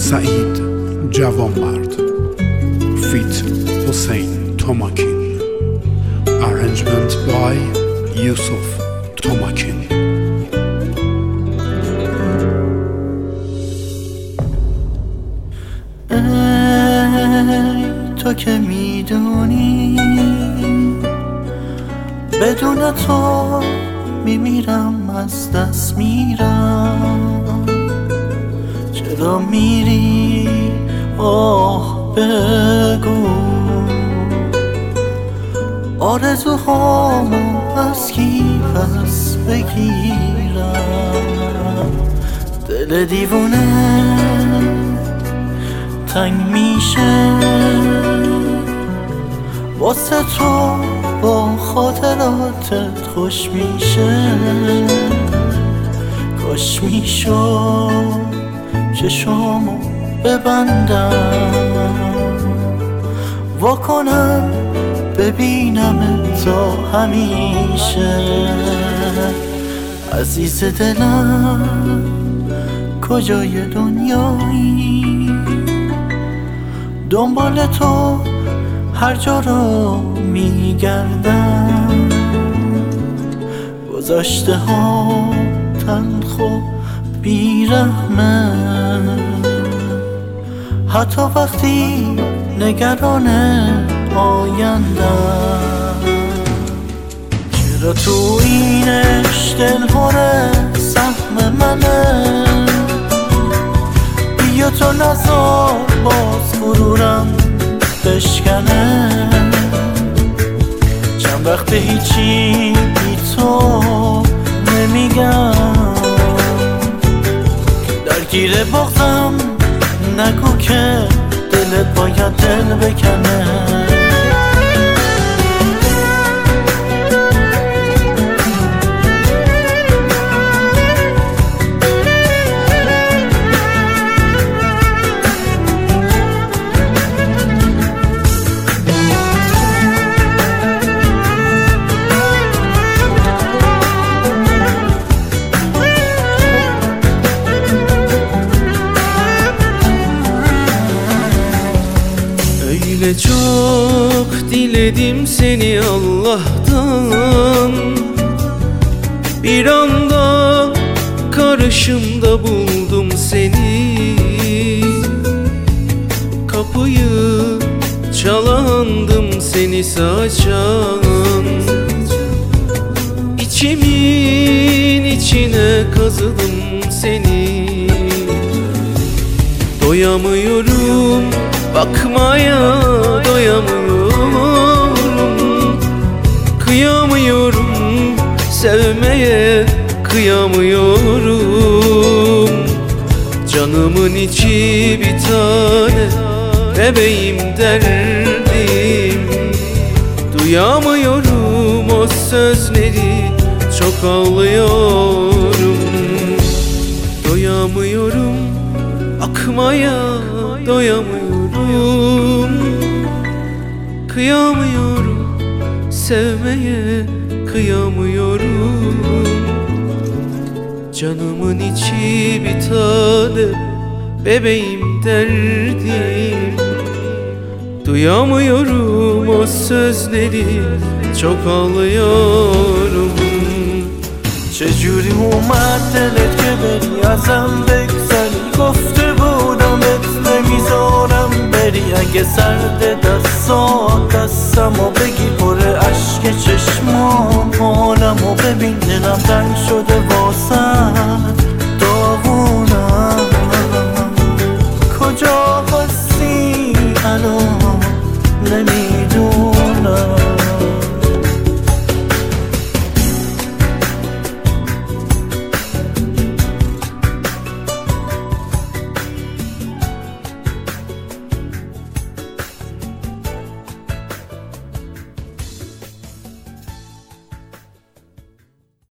سعید جوانمرد feat. حسین توماکین. Arrangement by یوسف توماکین. ای تو که میدونی بدون تو میمیرم، از دست میرم. چرا میری؟ آه بگو آرزوهامو از کی پس بگیرم؟ دل دیوونه تنگ میشه واسه تو، با خاطراتت خوش میشه. کاش میشد چشامو ببندم، واکنم ببینم تا همیشه. عزیز دلم کجای دنیایی؟ دنبال تو هر جا رو میگردم. گذشته ها تلخ و بیرحمه، حتی وقتی نگران آیندم. چرا تو اینش دل پره سهم منه؟ بیا تو نزار باز غرورم بشکنه. چند وقت هیچی بی تو نمیگم، درگیر بغضم نگو که دلت باید دل بکنه. Öyle çok diledim seni Allah'tan, bir anda karşımda buldum seni. Kapıyı çalandım seni saçan, İçimin içine kazıdım seni. Doyamıyorum, bakmaya doyamıyorum. Kıyamıyorum, sevmeye kıyamıyorum. Canımın içi bir tane, bebeğim derdim. Duyamıyorum o sözleri, çok ağlıyorum. Doyamıyorum, akmaya doyamıyorum. Kıyamıyorum, sevmeye kıyamıyorum. Canımın içi bir tane, bebeğim derdim. Duyamıyorum o sözleri, çok ağlıyorum. چجوری اومد دلت که بری ازم بگذری؟ گفته بودم بهت نمیذارم بری. اگه سرد دستمو بگی پر عشق چشمام، حالمو ببین دلم تنگ شده واسه داغونم. کجا